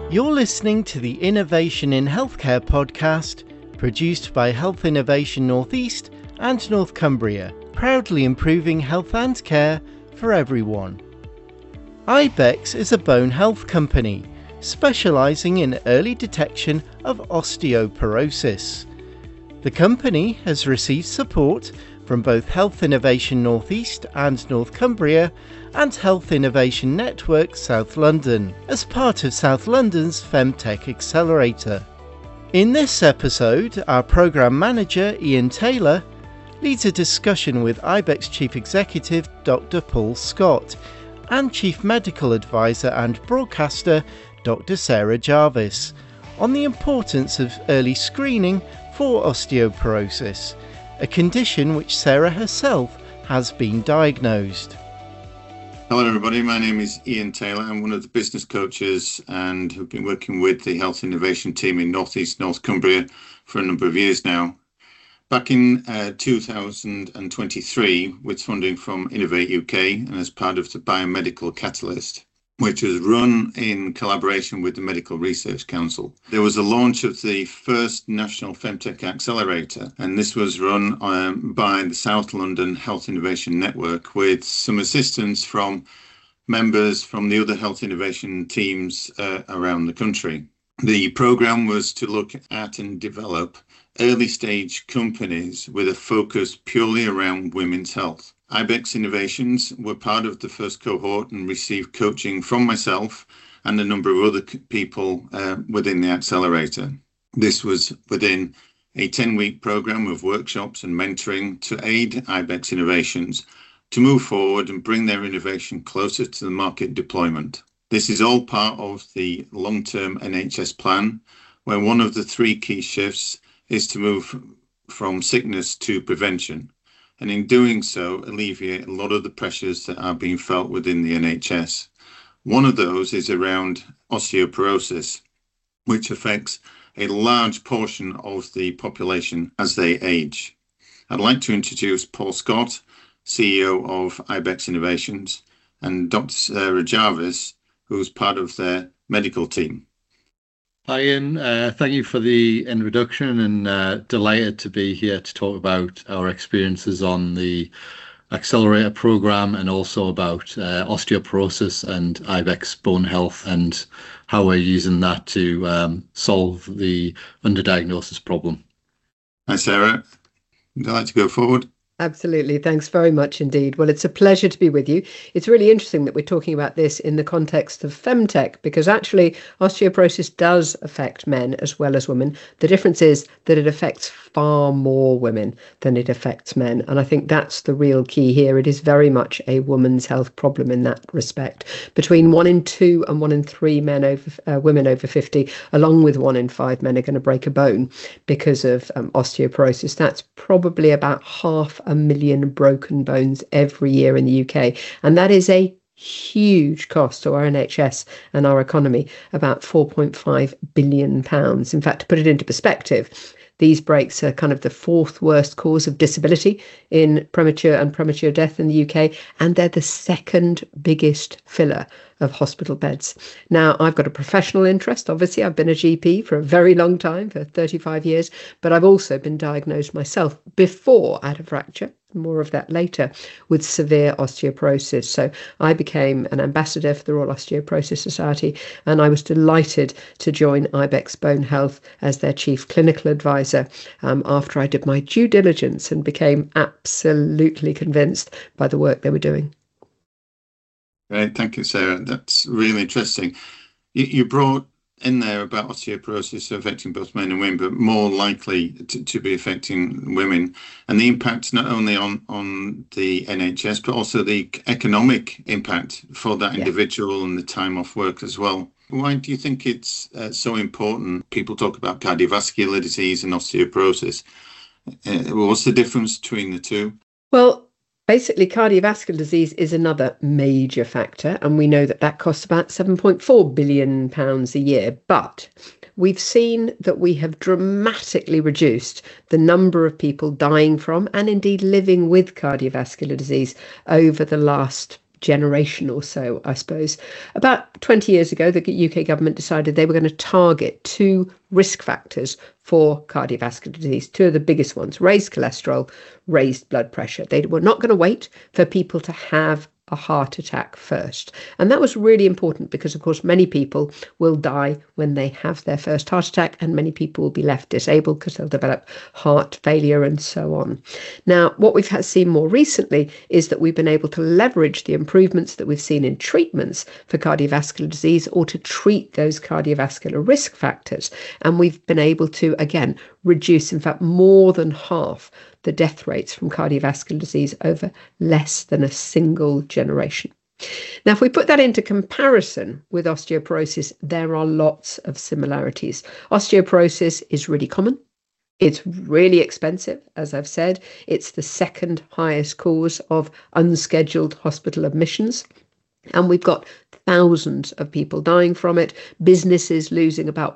You're listening to the Innovation in Healthcare podcast, produced by Health Innovation Northeast and North Cumbria, proudly improving health and care for everyone. Ibex is a bone health company specialising in early detection of osteoporosis. The company has received support from both Health Innovation Northeast and North Cumbria and Health Innovation Network South London as part of South London's Femtech Accelerator. In this episode, our programme manager Ian Taylor leads a discussion with Ibex Chief Executive Dr. Paul Scott and Chief Medical Advisor and Broadcaster Dr. Sarah Jarvis on the importance of early screening for osteoporosis, a condition which Sarah herself has been diagnosed. Hello everybody, my name is Ian Taylor. I'm one of the business coaches and have been working with the Health Innovation team in North East North Cumbria for a number of years now. Back in 2023, with funding from Innovate UK and as part of the Biomedical Catalyst, which was run in collaboration with the Medical Research Council, there was a launch of the first National Femtech Accelerator, and this was run by the South London Health Innovation Network with some assistance from members from the other health innovation teams around the country. The programme was to look at and develop early stage companies with a focus purely around women's health. Ibex Innovations were part of the first cohort and received coaching from myself and a number of other people within the accelerator. This was within a 10-week program of workshops and mentoring to aid Ibex Innovations to move forward and bring their innovation closer to the market deployment. This is all part of the long-term NHS plan, where one of the three key shifts is to move from sickness to prevention, and in doing so alleviate a lot of the pressures that are being felt within the NHS. One of those is around osteoporosis, which affects a large portion of the population as they age. I'd like to introduce Paul Scott, CEO of Ibex Innovations, and Dr. Sarah Jarvis, who's part of their medical team. Hi Ian, thank you for the introduction, and delighted to be here to talk about our experiences on the Accelerator programme and also about osteoporosis and Ibex Bone Health and how we're using that to solve the underdiagnosis problem. Hi Sarah, would you like to go forward? Absolutely. Thanks very much indeed. Well, it's a pleasure to be with you. It's really interesting that we're talking about this in the context of Femtech, because actually osteoporosis does affect men as well as women. The difference is that it affects far more women than it affects men. And I think that's the real key here. It is very much a woman's health problem in that respect. Between 1 in 2 and 1 in 3 women over 50, along with 1 in 5 men, are going to break a bone because of osteoporosis. That's probably about 500,000 broken bones every year in the UK. And that is a huge cost to our NHS and our economy, about £4.5 billion. In fact, to put it into perspective, these breaks are kind of the 4th worst cause of disability in premature death in the UK, and they're the 2nd biggest filler of hospital beds. Now, I've got a professional interest. Obviously, I've been a GP for a very long time, for 35 years, but I've also been diagnosed myself before I had a fracture, more of that later, with severe osteoporosis. So I became an ambassador for the Royal Osteoporosis Society, and I was delighted to join Ibex Bone Health as their chief clinical advisor after I did my due diligence and became absolutely convinced by the work they were doing. Great, thank you, Sarah. That's really interesting. You brought in there about osteoporosis affecting both men and women, but more likely to be affecting women, and the impact not only on the NHS, but also the economic impact for that individual and the time off work as well. Why do you think it's so important? People talk about cardiovascular disease and osteoporosis. What's the difference between the two? Well, basically, cardiovascular disease is another major factor, and we know that costs about £7.4 billion a year. But we've seen that we have dramatically reduced the number of people dying from and indeed living with cardiovascular disease over the last generation or so, I suppose. About 20 years ago, the UK government decided they were going to target 2 risk factors for cardiovascular disease, 2 of the biggest ones: raised cholesterol, raised blood pressure. They were not going to wait for people to have a heart attack first. And that was really important because, of course, many people will die when they have their first heart attack, and many people will be left disabled because they'll develop heart failure and so on. Now, what we've seen more recently is that we've been able to leverage the improvements that we've seen in treatments for cardiovascular disease, or to treat those cardiovascular risk factors. And we've been able to, again, reduce, in fact, more than half the death rates from cardiovascular disease over less than a single generation. Now, if we put that into comparison with osteoporosis, there are lots of similarities. Osteoporosis is really common. It's really expensive, as I've said. It's the second highest cause of unscheduled hospital admissions. And we've got thousands of people dying from it, businesses losing about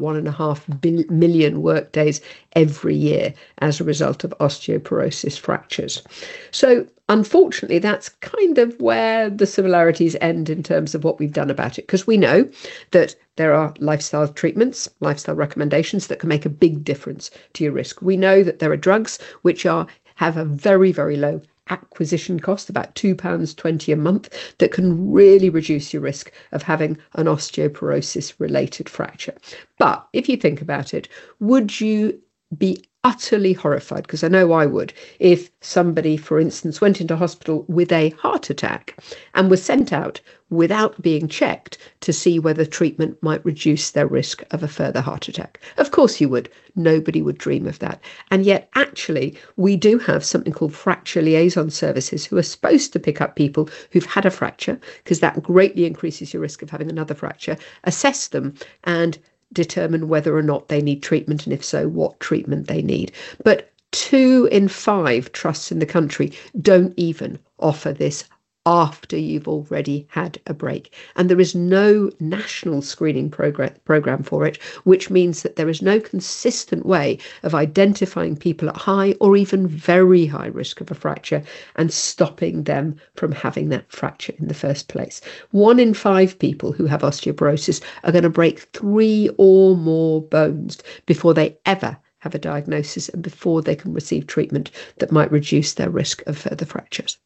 1.5 million workdays every year as a result of osteoporosis fractures. So unfortunately, that's kind of where the similarities end in terms of what we've done about it, because we know that there are lifestyle treatments, lifestyle recommendations that can make a big difference to your risk. We know that there are drugs which have a very, very low acquisition cost, about £2.20 a month, that can really reduce your risk of having an osteoporosis related fracture. But if you think about it, would you be utterly horrified, because I know I would, if somebody, for instance, went into hospital with a heart attack and was sent out without being checked to see whether treatment might reduce their risk of a further heart attack? Of course you would. Nobody would dream of that. And yet, actually, we do have something called fracture liaison services who are supposed to pick up people who've had a fracture, because that greatly increases your risk of having another fracture, assess them and determine whether or not they need treatment, and if so, what treatment they need. But 2 in 5 trusts in the country don't even offer this after you've already had a break. And there is no national screening program for it, which means that there is no consistent way of identifying people at high or even very high risk of a fracture and stopping them from having that fracture in the first place. 1 in 5 people who have osteoporosis are going to break 3 or more bones before they ever have a diagnosis and before they can receive treatment that might reduce their risk of further fractures.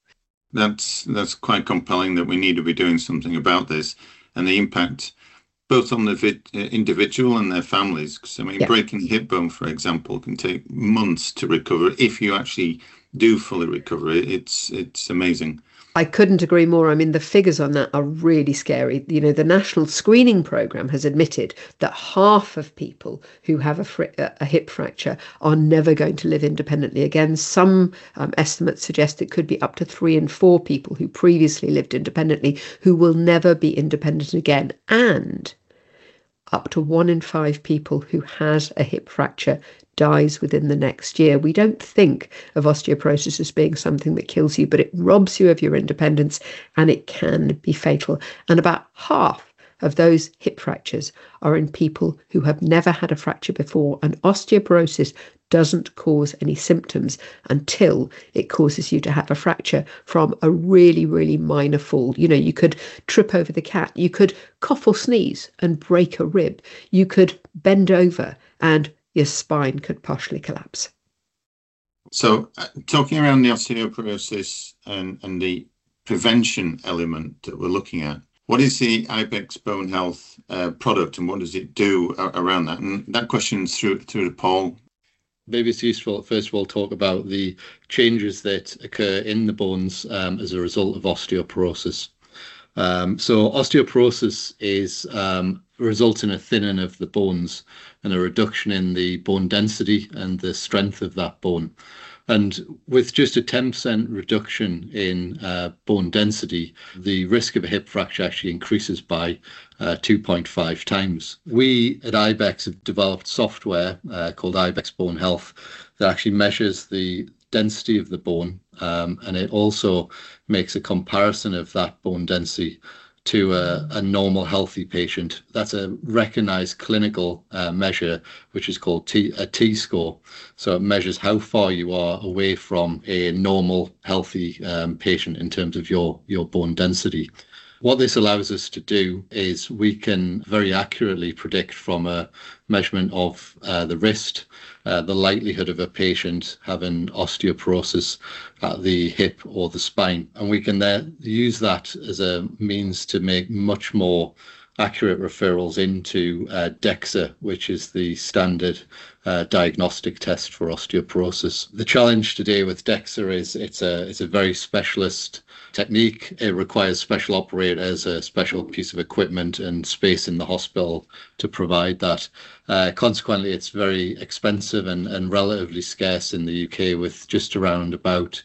That's quite compelling, that we need to be doing something about this, and the impact both on the individual and their families. Because breaking the hip bone, for example, can take months to recover. If you actually do fully recover, it's amazing. I couldn't agree more. I mean, the figures on that are really scary. You know, the National Screening Programme has admitted that half of people who have a hip fracture are never going to live independently again. Some estimates suggest it could be up to 3 in 4 people who previously lived independently who will never be independent again. And up to 1 in 5 people who has a hip fracture dies within the next year. We don't think of osteoporosis as being something that kills you, but it robs you of your independence, and it can be fatal. And about half of those hip fractures are in people who have never had a fracture before. And osteoporosis doesn't cause any symptoms until it causes you to have a fracture from a really, really minor fall. You know, you could trip over the cat, you could cough or sneeze and break a rib, you could bend over and your spine could partially collapse. So talking around the osteoporosis and the prevention element that we're looking at, what is the Ibex Bone Health product, and what does it do around that? And that question's through to Paul. Maybe it's useful, first of all, talk about the changes that occur in the bones as a result of osteoporosis. So osteoporosis is results in a thinning of the bones and a reduction in the bone density and the strength of that bone. And with just a 10% reduction in bone density, the risk of a hip fracture actually increases by 2.5 times. We at Ibex have developed software called Ibex Bone Health that actually measures the density of the bone, and it also makes a comparison of that bone density to a normal healthy patient. That's a recognized clinical measure, which is called a T-score. So it measures how far you are away from a normal healthy patient in terms of your bone density. What this allows us to do is we can very accurately predict from a measurement of the wrist the likelihood of a patient having osteoporosis at the hip or the spine. And we can then use that as a means to make much more accurate referrals into DEXA, which is the standard diagnostic test for osteoporosis. The challenge today with DEXA is it's a very specialist technique. It requires special operators, a special piece of equipment and space in the hospital to provide that. Consequently, it's very expensive and relatively scarce in the UK, with just around about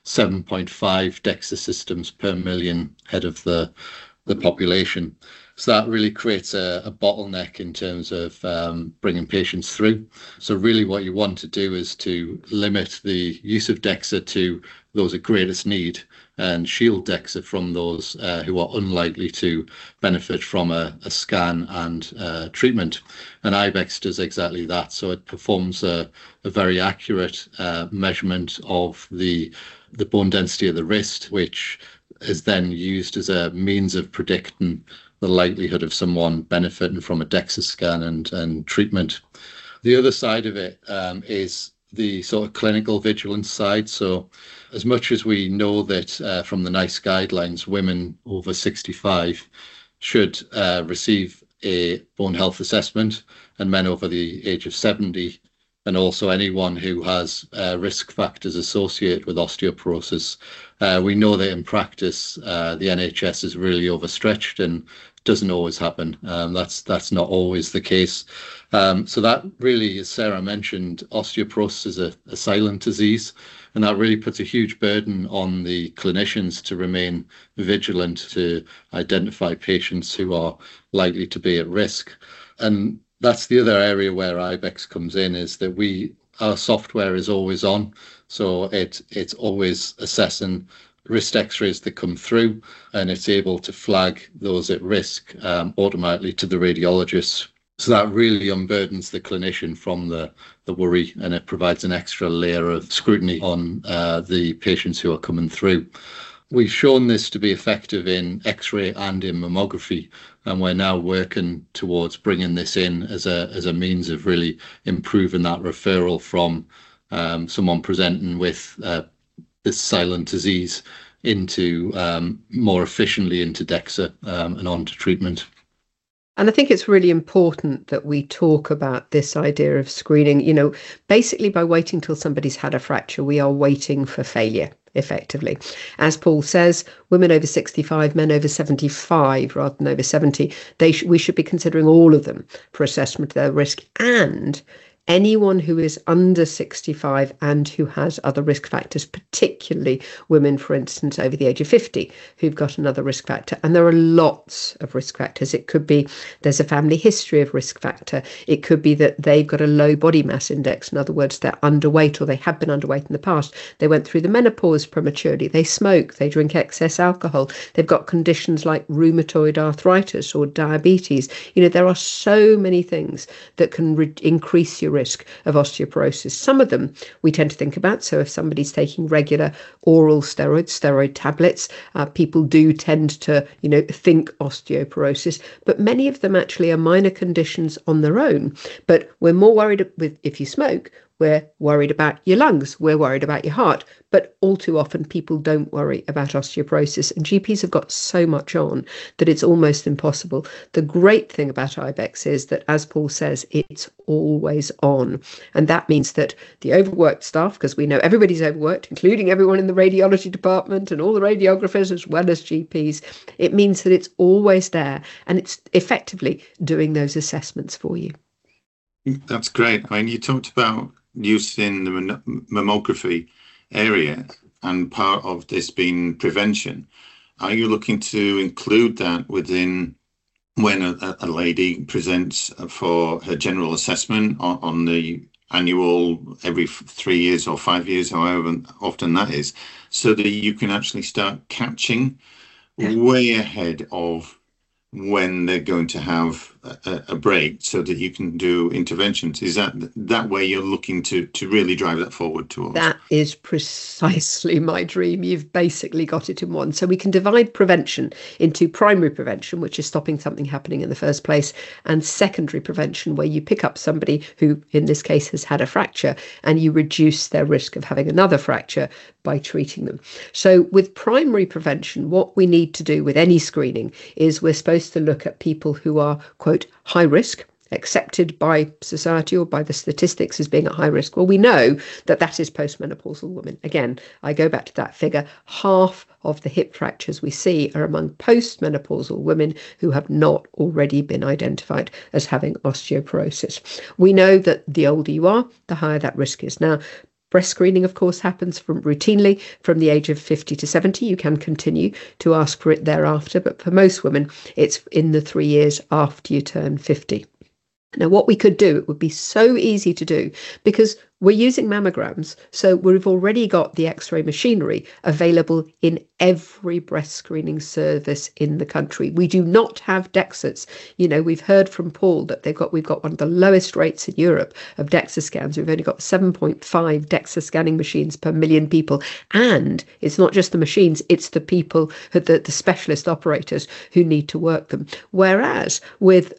7.5 DEXA systems per million head of the population. So that really creates a bottleneck in terms of bringing patients through. So really what you want to do is to limit the use of DEXA to those at greatest need and shield DEXA from those who are unlikely to benefit from a scan and treatment. And IBEX does exactly that. So it performs a very accurate measurement of the bone density of the wrist, which is then used as a means of predicting the likelihood of someone benefiting from a DEXA scan and treatment. The other side of it is the sort of clinical vigilance side. So as much as we know that from the NICE guidelines, women over 65 should receive a bone health assessment, and men over the age of 70, and also anyone who has risk factors associated with osteoporosis. We know that in practice, the NHS is really overstretched and doesn't always happen. That's not always the case. So that really, as Sarah mentioned, osteoporosis is a silent disease, and that really puts a huge burden on the clinicians to remain vigilant to identify patients who are likely to be at risk. And that's the other area where IBEX comes in, is that our software is always on. So it's always assessing wrist x-rays that come through, and it's able to flag those at risk automatically to the radiologist. So that really unburdens the clinician from the worry, and it provides an extra layer of scrutiny on the patients who are coming through. We've shown this to be effective in X-ray and in mammography, and we're now working towards bringing this in as a means of really improving that referral from someone presenting with this silent disease into more efficiently into DEXA and onto treatment. And I think it's really important that we talk about this idea of screening. You know, basically by waiting till somebody's had a fracture, we are waiting for failure, effectively. As Paul says, women over 65, men over 75 rather than over 70, we should be considering all of them for assessment of their risk, and anyone who is under 65 and who has other risk factors, particularly women, for instance, over the age of 50, who've got another risk factor. And there are lots of risk factors. It could be there's a family history of risk factor. It could be that they've got a low body mass index. In other words, they're underweight, or they have been underweight in the past. They went through the menopause prematurely. They smoke. They drink excess alcohol. They've got conditions like rheumatoid arthritis or diabetes. You know, there are so many things that can increase your risk of osteoporosis. Some of them we tend to think about. So if somebody's taking regular oral steroid tablets, people do tend to, think osteoporosis, but many of them actually are minor conditions on their own. But we're more worried with if you smoke, we're worried about your lungs, we're worried about your heart, but all too often people don't worry about osteoporosis, and GPs have got so much on that it's almost impossible. The great thing about IBEX is that, as Paul says, it's always on, and that means that the overworked staff, because we know everybody's overworked, including everyone in the radiology department and all the radiographers as well as GPs, it means that it's always there, and it's effectively doing those assessments for you. That's great. I mean, you talked about use in the mammography area, and part of this being prevention. Are you looking to include that within when a lady presents for her general assessment on the annual, every 3 years or 5 years, however often that is, so that you can actually start catching way ahead of when they're going to have a break, so that you can do interventions. Is that way you're looking to really drive that forward towards? That is precisely my dream. You've basically got it in one. So we can divide prevention into primary prevention, which is stopping something happening in the first place, and secondary prevention, where you pick up somebody who, in this case, has had a fracture, and you reduce their risk of having another fracture by treating them. So with primary prevention, what we need to do with any screening is we're supposed to look at people who are, quote, high risk, accepted by society or by the statistics as being at high risk. Well, we know that that is postmenopausal women. Again, I go back to that figure. Half of the hip fractures we see are among postmenopausal women who have not already been identified as having osteoporosis. We know that the older you are, the higher that risk is. Now, breast screening, of course, happens routinely from the age of 50 to 70. You can continue to ask for it thereafter, but for most women, it's in the 3 years after you turn 50. Now, what we could do, it would be so easy to do, because we're using mammograms, so we've already got the X-ray machinery available in every breast screening service in the country. We do not have DEXAs. You know, we've heard from Paul that we've got one of the lowest rates in Europe of DEXA scans. We've only got 7.5 DEXA scanning machines per million people, and it's not just the machines; it's the people, the specialist operators who need to work them. Whereas with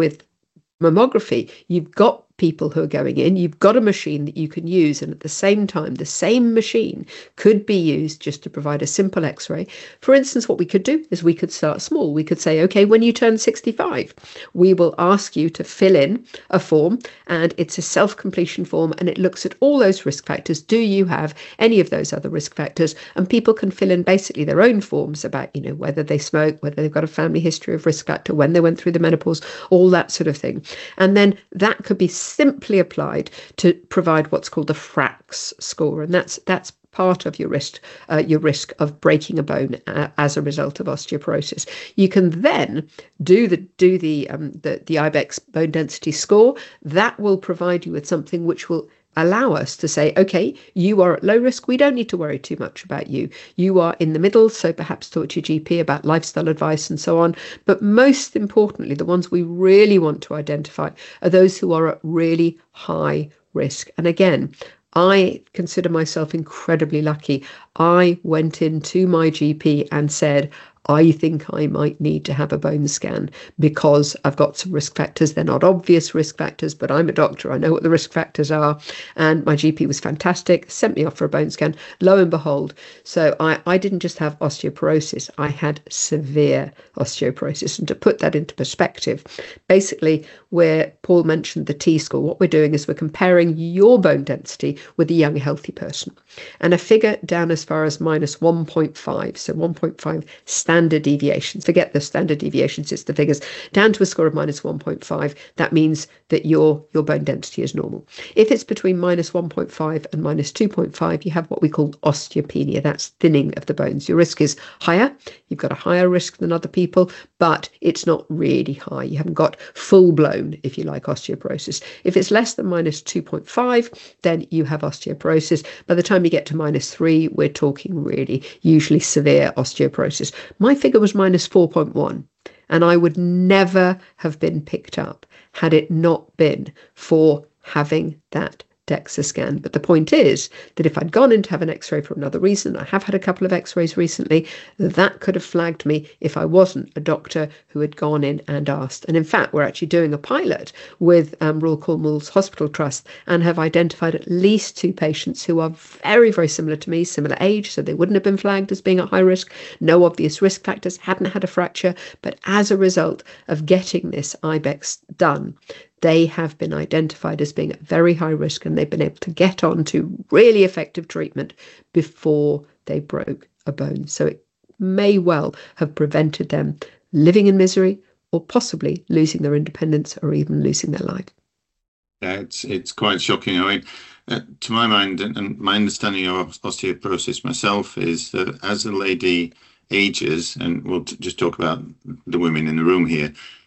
mammography, you've got people who are going in, you've got a machine that you can use, and at the same time, the same machine could be used just to provide a simple X-ray. For instance, what we could do is we could start small. We could say, okay, when you turn 65, we will ask you to fill in a form, and it's a self-completion form, and it looks at all those risk factors. Do you have any of those other risk factors? And people can fill in basically their own forms about, you know, whether they smoke, whether they've got a family history of risk factor, when they went through the menopause, all that sort of thing. And then that could be simply applied to provide what's called the FRAX score, and that's part of your risk of breaking a bone as a result of osteoporosis. You can then do the IBEX bone density score. That will provide you with something which will allow us to say, okay, you are at low risk. We don't need to worry too much about you. You are in the middle, so perhaps talk to your GP about lifestyle advice and so on. But most importantly, the ones we really want to identify are those who are at really high risk. And again, I consider myself incredibly lucky. I went into my GP and said, I think I might need to have a bone scan because I've got some risk factors. They're not obvious risk factors, but I'm a doctor. I know what the risk factors are. And my GP was fantastic, sent me off for a bone scan. Lo and behold, so I didn't just have osteoporosis, I had severe osteoporosis. And to put that into perspective, basically where Paul mentioned the T-score, what we're doing is we're comparing your bone density with a young healthy person. And a figure down as far as minus 1.5, so 1.5 standard deviations. Forget the standard deviations, it's the figures down to a score of minus 1.5. That means that your bone density is normal. If it's between minus 1.5 and minus 2.5, you have what we call osteopenia. That's thinning of the bones. Your risk is higher. You've got a higher risk than other people, but it's not really high. You haven't got full-blown, if you like, osteoporosis. If it's less than minus 2.5, then you have osteoporosis. By the time you get to minus 3, we're talking really usually severe osteoporosis. My figure was minus 4.1, and I would never have been picked up had it not been for having that DEXA scan. But the point is that if I'd gone in to have an X-ray for another reason, I have had a couple of X-rays recently, that could have flagged me if I wasn't a doctor who had gone in and asked. And in fact, we're actually doing a pilot with Royal Cornwall's Hospital Trust and have identified at least 2 patients who are very, very similar to me, similar age, so they wouldn't have been flagged as being at high risk, no obvious risk factors, hadn't had a fracture, but as a result of getting this IBEX done, they have been identified as being at very high risk, and they've been able to get on to really effective treatment before they broke a bone. So it may well have prevented them living in misery or possibly losing their independence or even losing their life. Yeah, it's quite shocking. I mean, to my mind and my understanding of osteoporosis myself is that as a lady ages, and we'll just talk about the women in the room here,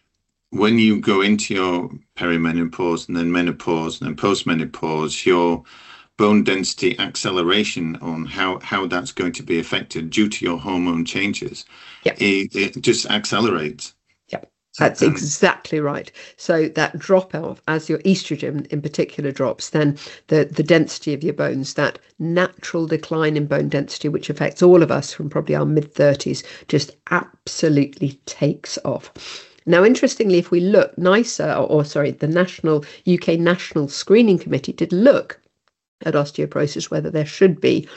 when you go into your perimenopause and then menopause and then postmenopause, your bone density acceleration on how that's going to be affected due to your hormone changes. Yep. It just accelerates. Yep. That's exactly right. So that drop off, as your estrogen in particular drops, then the density of your bones, that natural decline in bone density, which affects all of us from probably our mid-30s, just absolutely takes off. Now, interestingly, if we look, the UK National Screening Committee did look at osteoporosis, whether there should be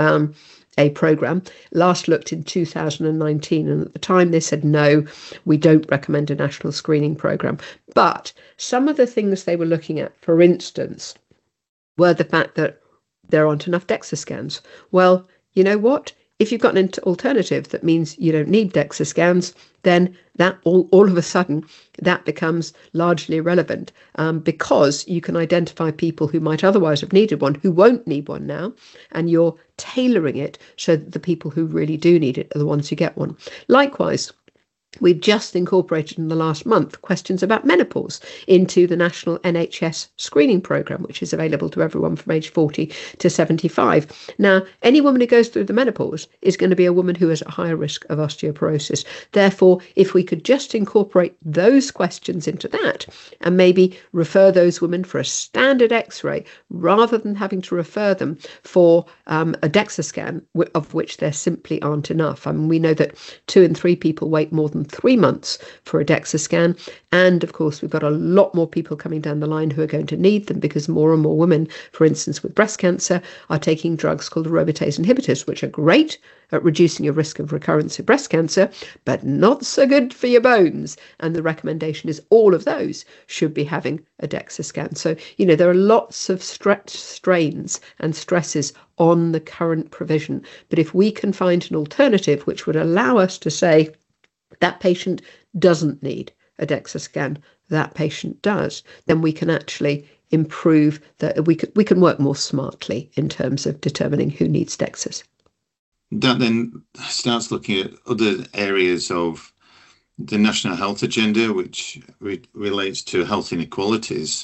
a programme. Last looked in 2019, and at the time they said, no, we don't recommend a national screening programme. But some of the things they were looking at, for instance, were the fact that there aren't enough DEXA scans. Well, you know what? If you've got an alternative that means you don't need DEXA scans, then that all of a sudden that becomes largely irrelevant, because you can identify people who might otherwise have needed one who won't need one now, and you're tailoring it so that the people who really do need it are the ones who get one. Likewise, we've just incorporated in the last month questions about menopause into the national NHS screening programme, which is available to everyone from age 40 to 75. Now, any woman who goes through the menopause is going to be a woman who is at higher risk of osteoporosis. Therefore, if we could just incorporate those questions into that and maybe refer those women for a standard X-ray rather than having to refer them for a DEXA scan, of which there simply aren't enough. I mean, we know that 2 in 3 people wait more than 3 months for a DEXA scan. And of course, we've got a lot more people coming down the line who are going to need them, because more and more women, for instance, with breast cancer, are taking drugs called aromatase inhibitors, which are great at reducing your risk of recurrence of breast cancer, but not so good for your bones. And the recommendation is all of those should be having a DEXA scan. So, there are lots of strains and stresses on the current provision. But if we can find an alternative which would allow us to say, that patient doesn't need a DEXA scan, that patient does, then we can actually improve that. We can work more smartly in terms of determining who needs DEXAs. That then starts looking at other areas of the national health agenda, which relates to health inequalities.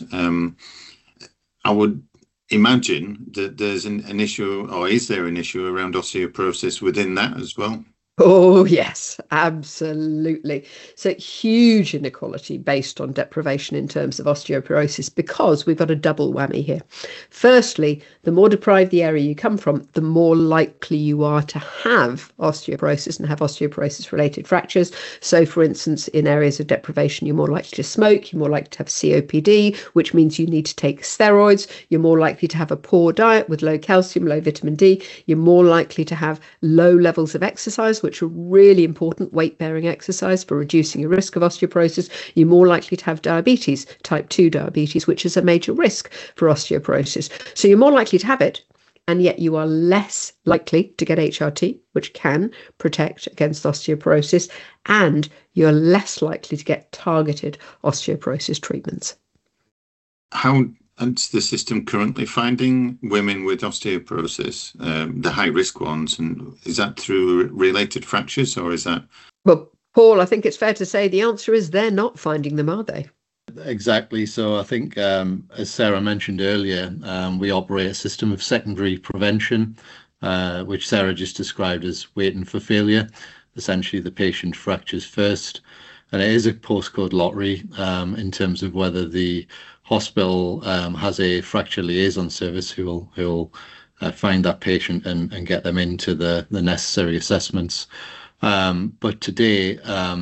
I would imagine that there's an issue, or is there an issue around osteoporosis within that as well? Oh, yes, absolutely. So huge inequality based on deprivation in terms of osteoporosis, because we've got a double whammy here. Firstly, the more deprived the area you come from, the more likely you are to have osteoporosis and have osteoporosis-related fractures. So, for instance, in areas of deprivation, you're more likely to smoke, you're more likely to have COPD, which means you need to take steroids, you're more likely to have a poor diet with low calcium, low vitamin D, you're more likely to have low levels of exercise, which are really important, weight-bearing exercise for reducing your risk of osteoporosis. You're more likely to have diabetes, type 2 diabetes, which is a major risk for osteoporosis. So you're more likely to have it, and yet you are less likely to get HRT, which can protect against osteoporosis, and you're less likely to get targeted osteoporosis treatments. How is the system currently finding women with osteoporosis, the high-risk ones, and is that through related fractures, or is that? Well, Paul, I think it's fair to say the answer is they're not finding them, are they? Exactly. So I think, as Sarah mentioned earlier, we operate a system of secondary prevention, which Sarah just described as waiting for failure. Essentially, the patient fractures first, and it is a postcode lottery in terms of whether the hospital has a fracture liaison service who will find that patient and get them into the necessary assessments. But today,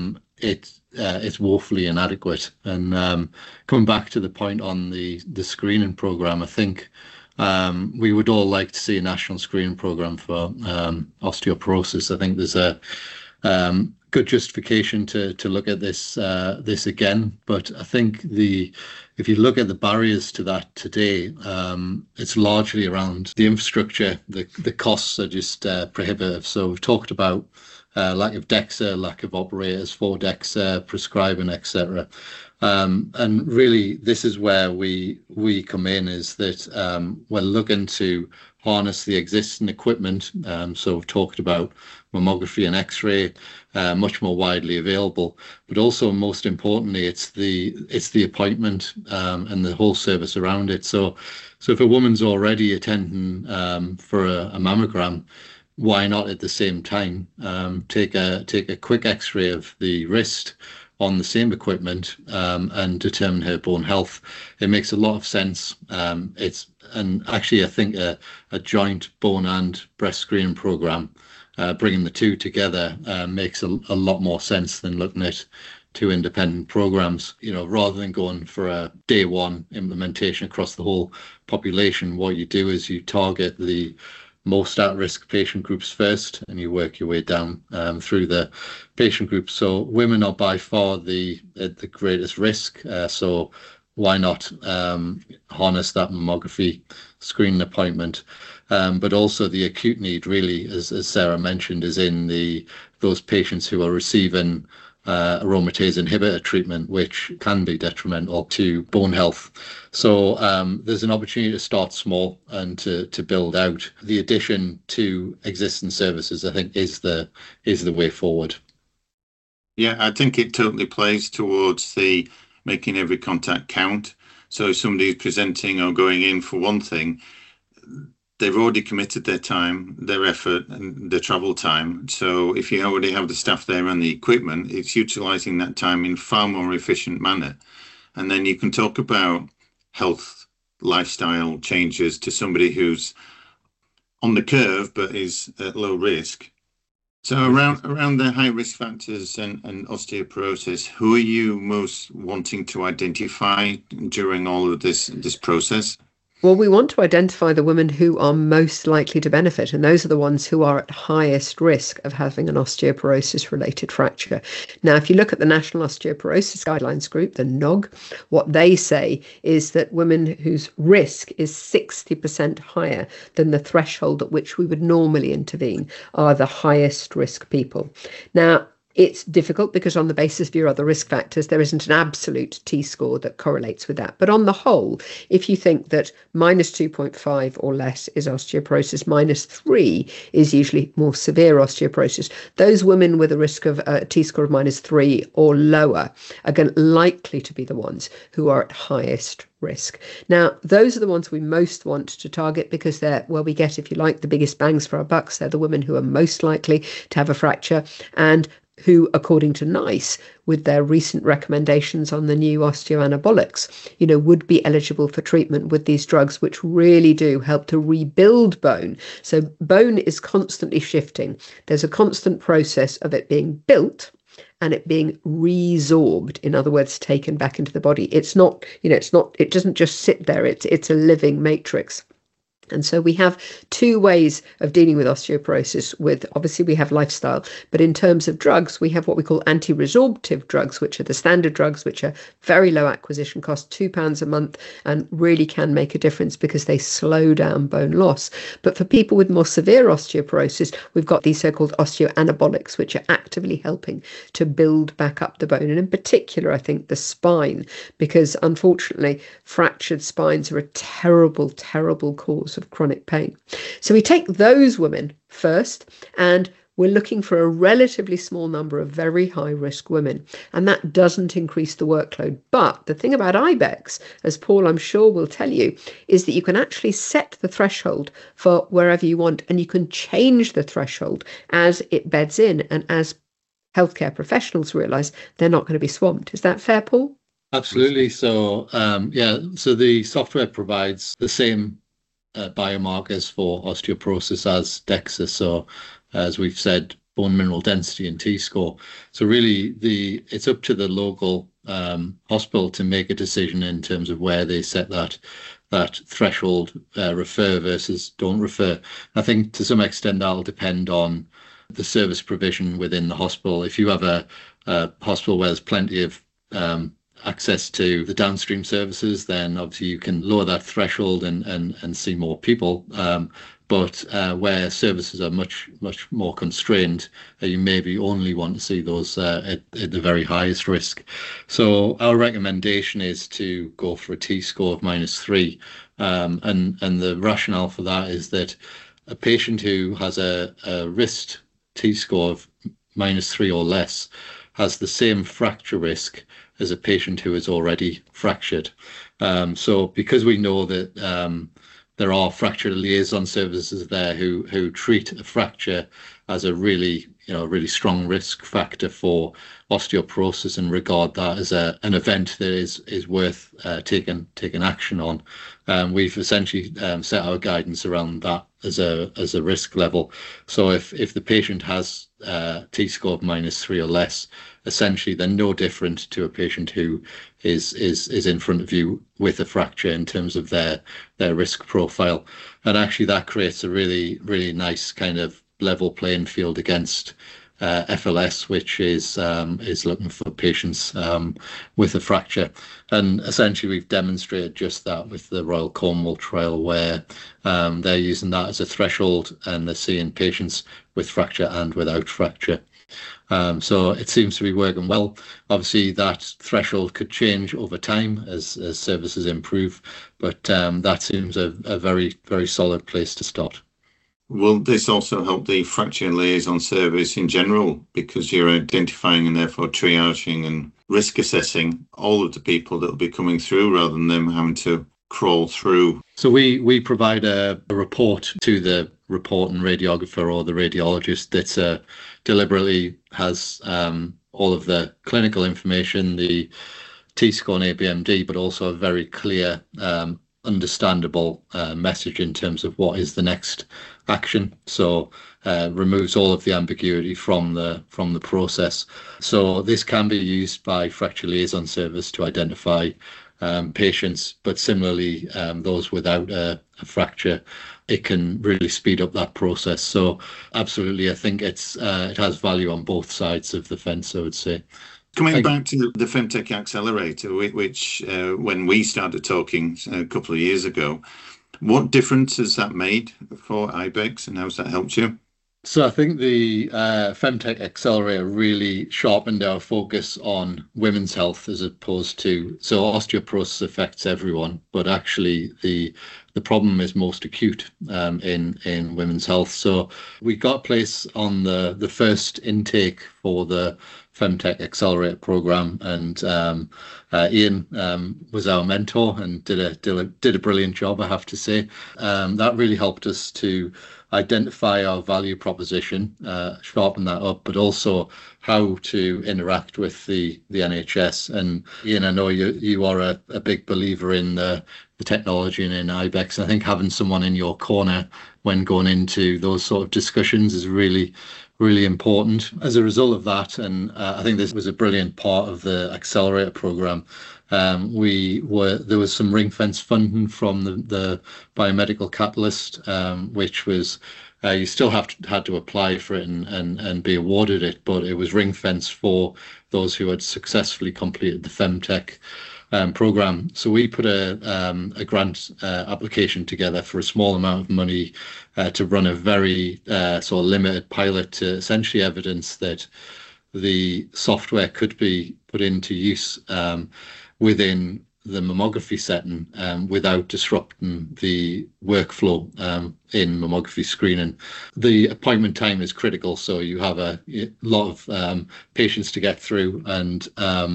it's woefully inadequate. And coming back to the point on the screening program, I think we would all like to see a national screening program for osteoporosis. I think there's a good justification to look at this again, but I think if you look at the barriers to that today, it's largely around the infrastructure. The costs are just prohibitive. So we've talked about lack of DEXA, lack of operators for DEXA, prescribing, etc. And really, this is where we come in, is that we're looking to harness the existing equipment. So we've talked about mammography and X-ray, much more widely available. But also, most importantly, it's the appointment and the whole service around it. So if a woman's already attending for a mammogram, why not at the same time take a quick X-ray of the wrist on the same equipment and determine her bone health? It makes a lot of sense. And actually, I think a joint bone and breast screening program, bringing the two together, makes a lot more sense than looking at two independent programs. Rather than going for a day one implementation across the whole population, what you do is you target the most at-risk patient groups first, and you work your way down through the patient groups. So women are by far the greatest risk. So why not harness that mammography screening appointment? But also the acute need, really, as Sarah mentioned, is in those patients who are receiving aromatase inhibitor treatment, which can be detrimental to bone health. So there's an opportunity to start small and to build out. The addition to existing services, I think, is the way forward. Yeah, I think it totally plays towards the making every contact count. So if somebody's presenting or going in for one thing, they've already committed their time, their effort, and their travel time. So if you already have the staff there and the equipment, it's utilizing that time in far more efficient manner. And then you can talk about health, lifestyle changes to somebody who's on the curve but is at low risk. So around the high risk factors and osteoporosis, who are you most wanting to identify during all of this process? Well, we want to identify the women who are most likely to benefit, and those are the ones who are at highest risk of having an osteoporosis-related fracture. Now, if you look at the National Osteoporosis Guidelines Group, the NOG, what they say is that women whose risk is 60% higher than the threshold at which we would normally intervene are the highest risk people. Now, it's difficult because on the basis of your other risk factors, there isn't an absolute T-score that correlates with that. But on the whole, if you think that minus 2.5 or less is osteoporosis, minus 3 is usually more severe osteoporosis, those women with a risk of a T-score of minus 3 or lower are likely to be the ones who are at highest risk. Now, those are the ones we most want to target because they're where we get, if you like, the biggest bangs for our bucks. They're the women who are most likely to have a fracture and who, according to NICE, with their recent recommendations on the new osteoanabolics, would be eligible for treatment with these drugs, which really do help to rebuild bone. So bone is constantly shifting. There's a constant process of it being built and it being resorbed, in other words, taken back into the body. It's not, it doesn't just sit there. It's a living matrix. And so we have two ways of dealing with osteoporosis. Obviously we have lifestyle, but in terms of drugs, we have what we call anti-resorptive drugs, which are the standard drugs, which are very low acquisition cost, £2 a month, and really can make a difference because they slow down bone loss. But for people with more severe osteoporosis, we've got these so-called osteoanabolics, which are actively helping to build back up the bone. And in particular, I think the spine, because unfortunately, fractured spines are a terrible, terrible cause of chronic pain. So we take those women first, and we're looking for a relatively small number of very high risk women, and that doesn't increase the workload. But the thing about IBEX, as Paul I'm sure will tell you, is that you can actually set the threshold for wherever you want, and you can change the threshold as it beds in and as healthcare professionals realize they're not going to be swamped. Is that fair, Paul? Absolutely. So so the software provides the same biomarkers for osteoporosis as DEXA. So as we've said, bone mineral density and T-score. So really it's up to the local hospital to make a decision in terms of where they set that threshold, refer versus don't refer. I think to some extent that'll depend on the service provision within the hospital. If you have a hospital where there's plenty of access to the downstream services, then obviously you can lower that threshold and see more people. But where services are much more constrained, you maybe only want to see those at the very highest risk. So our recommendation is to go for a T-score of -3, and the rationale for that is that a patient who has a wrist T-score of -3 or less has the same fracture risk as a patient who is already fractured. So because we know that there are fracture liaison services there who treat a fracture as a really strong risk factor for osteoporosis and regard that as an event that is worth taking action on. We've essentially set our guidance around that as a risk level. So if the patient has T-score of -3 or less, essentially they're no different to a patient who is in front of you with a fracture in terms of their risk profile. And actually that creates a really, really nice kind of level playing field against FLS, which is looking for patients with a fracture. And essentially we've demonstrated just that with the Royal Cornwall trial, where they're using that as a threshold and they're seeing patients with fracture and without fracture. So it seems to be working well. Obviously that threshold could change over time as services improve, but that seems a very, very solid place to start. Will this also help the fracture liaison service in general, because you're identifying and therefore triaging and risk assessing all of the people that will be coming through rather than them having to crawl through? So we provide a report to the reporting radiographer or the radiologist that deliberately has all of the clinical information, the T-score and ABMD, but also a very clear understandable message in terms of what is the next action. So removes all of the ambiguity from the process. So this can be used by fracture liaison service to identify patients, but similarly those without a fracture, it can really speed up that process. So absolutely, I think it has value on both sides of the fence, I would say. Coming back to the Femtech Accelerator, which when we started talking a couple of years ago, what difference has that made for IBEX and how's that helped you? So I think the Femtech Accelerator really sharpened our focus on women's health as opposed to, so osteoporosis affects everyone, but actually the problem is most acute in women's health. So we got place on the first intake for the Femtech Accelerator program, and Ian was our mentor and did a brilliant job, I have to say. That really helped us to identify our value proposition, sharpen that up, but also how to interact with the NHS. And Ian, I know you are a big believer in the technology and in IBEX. I think having someone in your corner when going into those sort of discussions is really, really important. As a result of that, and I think this was a brilliant part of the Accelerator program, there was some ring fence funding from the Biomedical Catalyst, which was you still had to apply for it and be awarded it, but it was ring fence for those who had successfully completed the Femtech program. So we put a grant application together for a small amount of money to run a very sort of limited pilot to essentially evidence that the software could be put into use within the mammography setting without disrupting the workflow in mammography screening. The appointment time is critical, so you have a lot of patients to get through, and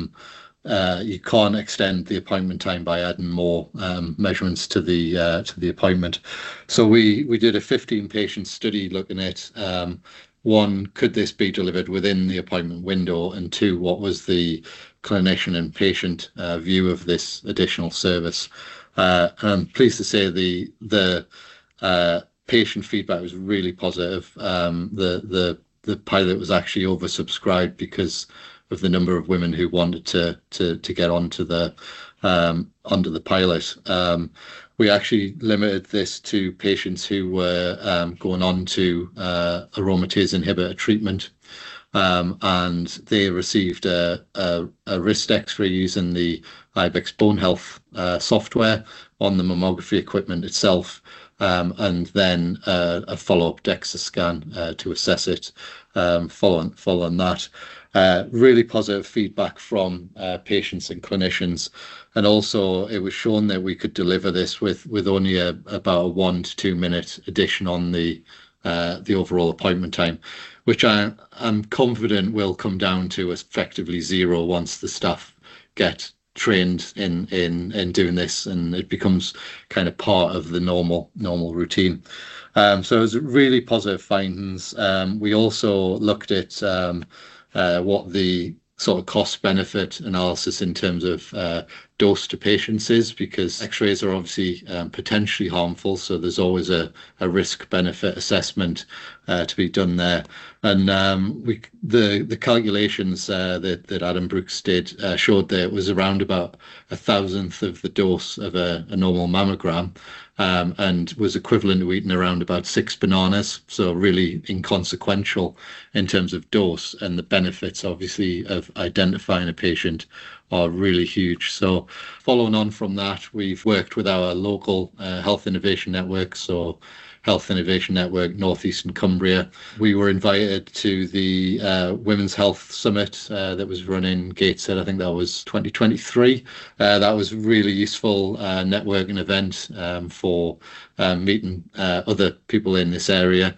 you can't extend the appointment time by adding more measurements to the appointment. So we did a 15-patient study looking at one, could this be delivered within the appointment window, and two, what was the clinician and patient view of this additional service. And I'm pleased to say the patient feedback was really positive. The pilot was actually oversubscribed because of the number of women who wanted to get onto the pilot. We actually limited this to patients who were going on to aromatase inhibitor treatment, and they received a wrist X-ray using the IBEX Bone Health software on the mammography equipment itself, and then a follow-up DEXA scan to assess it following that. Really positive feedback from patients and clinicians, and also it was shown that we could deliver this with only about a 1 to 2 minute addition on the overall appointment time, which I'm confident will come down to effectively zero once the staff get trained in doing this, and it becomes kind of part of the normal routine. So it was really positive findings. We also looked at what the sort of cost benefit analysis in terms of dose to patients is, because x-rays are obviously potentially harmful, so there's always a risk benefit assessment to be done there. And the calculations that Adam Brooks did showed that it was around about 1,000th of the dose of a normal mammogram, and was equivalent to eating around about 6 bananas, so really inconsequential in terms of dose, and the benefits obviously of identifying a patient are really huge. So following on from that, we've worked with our local Health Innovation Network, so Health Innovation Network North Eastern Cumbria. We were invited to the Women's Health Summit that was run in Gateshead. I think that was 2023. That was a really useful networking event for meeting other people in this area.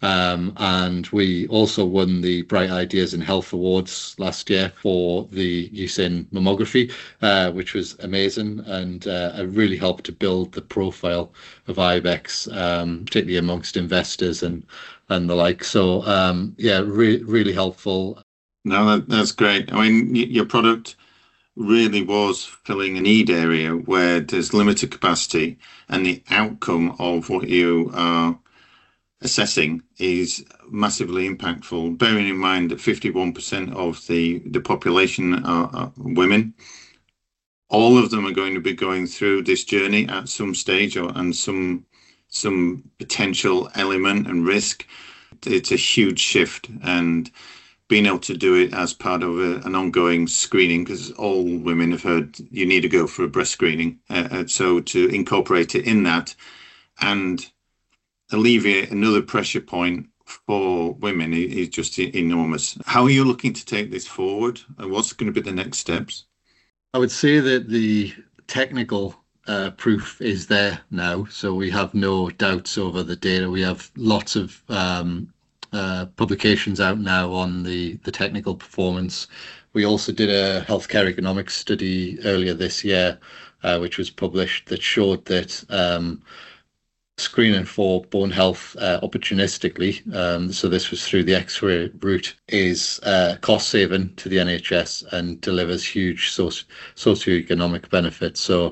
And we also won the Bright Ideas in Health Awards last year for the use in mammography, which was amazing, and it really helped to build the profile of Ibex, particularly amongst investors and the like. So yeah, really helpful. No, that's great. I mean, your product really was filling a need area where there's limited capacity, and the outcome of what you are assessing is massively impactful, bearing in mind that 51% of the population are women. All of them are going to be going through this journey at some stage, and some potential element and risk. It's a huge shift, and being able to do it as part of an ongoing screening, because all women have heard you need to go for a breast screening, so to incorporate it in that and alleviate another pressure point for women is just enormous. How are you looking to take this forward, and what's going to be the next steps? I would say that the technical proof is there now, so we have no doubts over the data. We have lots of publications out now on the technical performance. We also did a healthcare economics study earlier this year, which was published, that showed that screening for bone health opportunistically, so this was through the X-ray route, is cost saving to the NHS and delivers huge socioeconomic benefits. So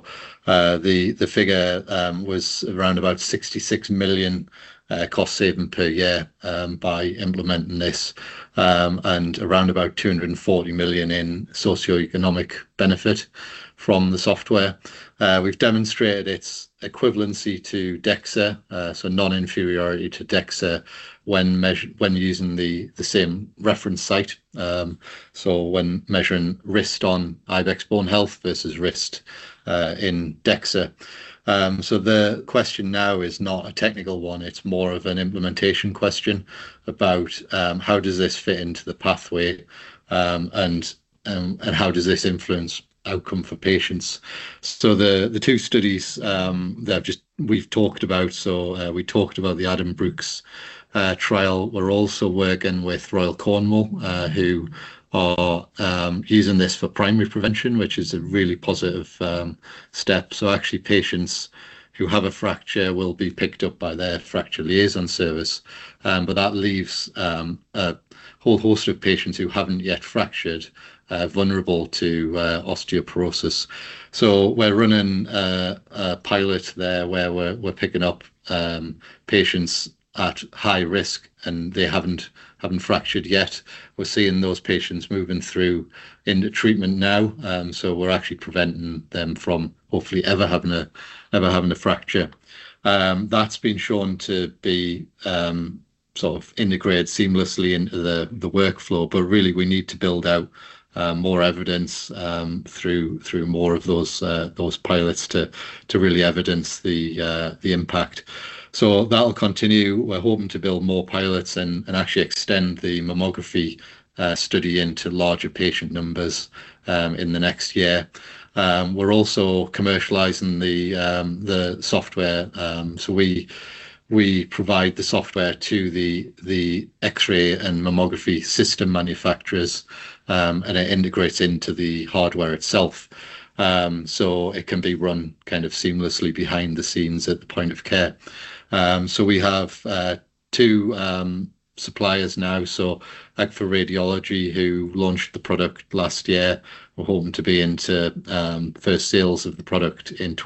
the figure was around about 66 million cost saving per year by implementing this, and around about 240 million in socioeconomic benefit from the software. We've demonstrated its equivalency to DEXA, so non-inferiority to DEXA when using the same reference site. So when measuring wrist on Ibex Bone Health versus wrist in DEXA. So the question now is not a technical one, it's more of an implementation question about how does this fit into the pathway, and how does this influence outcome for patients. So the two studies that we've talked about, so we talked about the Adam Brooks trial. We're also working with Royal Cornwall, who are using this for primary prevention, which is a really positive step. So actually patients who have a fracture will be picked up by their fracture liaison service, but that leaves a whole host of patients who haven't yet fractured vulnerable to osteoporosis. So we're running a pilot there where we're picking up patients at high risk and they haven't fractured yet. We're seeing those patients moving through into treatment now, so we're actually preventing them from hopefully ever having a fracture. That's been shown to be sort of integrated seamlessly into the workflow, but really we need to build out more evidence through more of those pilots to really evidence the impact. So that'll continue. We're hoping to build more pilots and actually extend the mammography study into larger patient numbers in the next year. We're also commercializing the software. So we we provide the software to the X-ray and mammography system manufacturers, and it integrates into the hardware itself. So it can be run kind of seamlessly behind the scenes at the point of care. So we have two suppliers now. So Agfa Radiology, who launched the product last year, we're hoping to be into first sales of the product in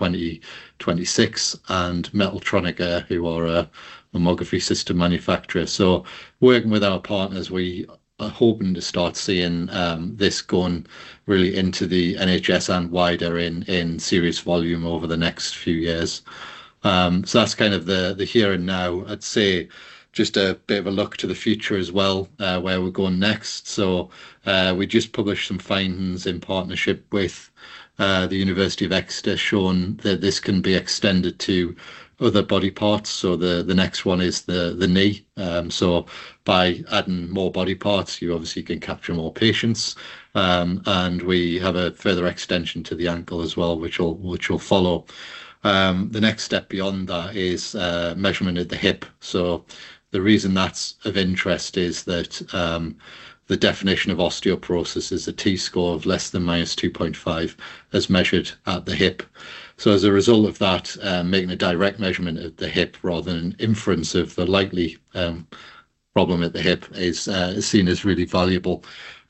2026, and Metaltronica, who are a mammography system manufacturer. So working with our partners, we are hoping to start seeing this going really into the NHS and wider in serious volume over the next few years. So that's kind of the here and now. I'd say just a bit of a look to the future as well, where we're going next. So we just published some findings in partnership with the University of Exeter, showing that this can be extended to other body parts. So the next one is the knee. So by adding more body parts, you obviously can capture more patients. And we have a further extension to the ankle as well, which will follow. The next step beyond that is measurement at the hip. So the reason that's of interest is that the definition of osteoporosis is a T-score of less than -2.5 as measured at the hip. So as a result of that, making a direct measurement at the hip rather than an inference of the likely problem at the hip is seen as really valuable.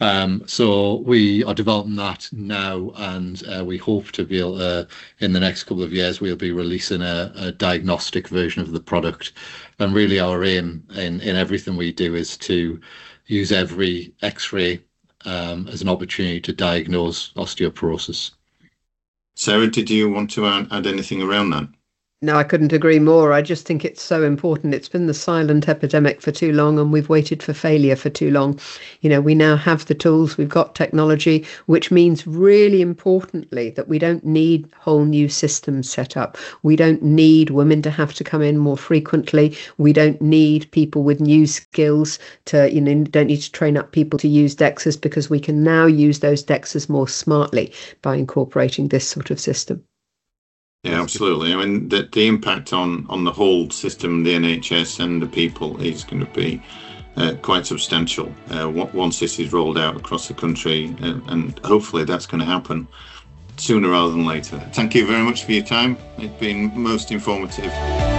So we are developing that now, and we hope to be able to, in the next couple of years, we'll be releasing a diagnostic version of the product. And really our aim in everything we do is to use every X-ray as an opportunity to diagnose osteoporosis. Sarah, did you want to add anything around that? No, I couldn't agree more. I just think it's so important. It's been the silent epidemic for too long, and we've waited for failure for too long. You know, we now have the tools, we've got technology, which means really importantly that we don't need whole new systems set up. We don't need women to have to come in more frequently. We don't need people with new skills to, don't need to train up people to use DEXAs, because we can now use those DEXAs more smartly by incorporating this sort of system. Yeah, absolutely. I mean, the impact on the whole system, the NHS and the people, is going to be quite substantial once this is rolled out across the country, and hopefully that's going to happen sooner rather than later. Thank you very much for your time. It's been most informative.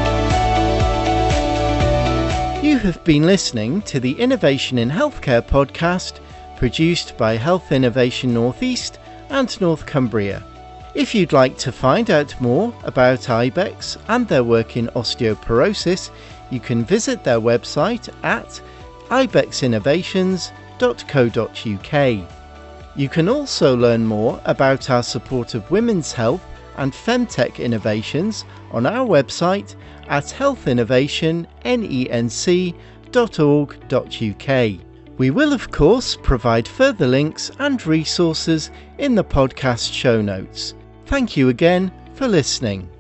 You have been listening to the Innovation in Healthcare podcast, produced by Health Innovation North East and North Cumbria. If you'd like to find out more about Ibex and their work in osteoporosis, you can visit their website at ibexinnovations.co.uk. You can also learn more about our support of women's health and femtech innovations on our website at healthinnovationnenc.org.uk. We will, of course, provide further links and resources in the podcast show notes. Thank you again for listening.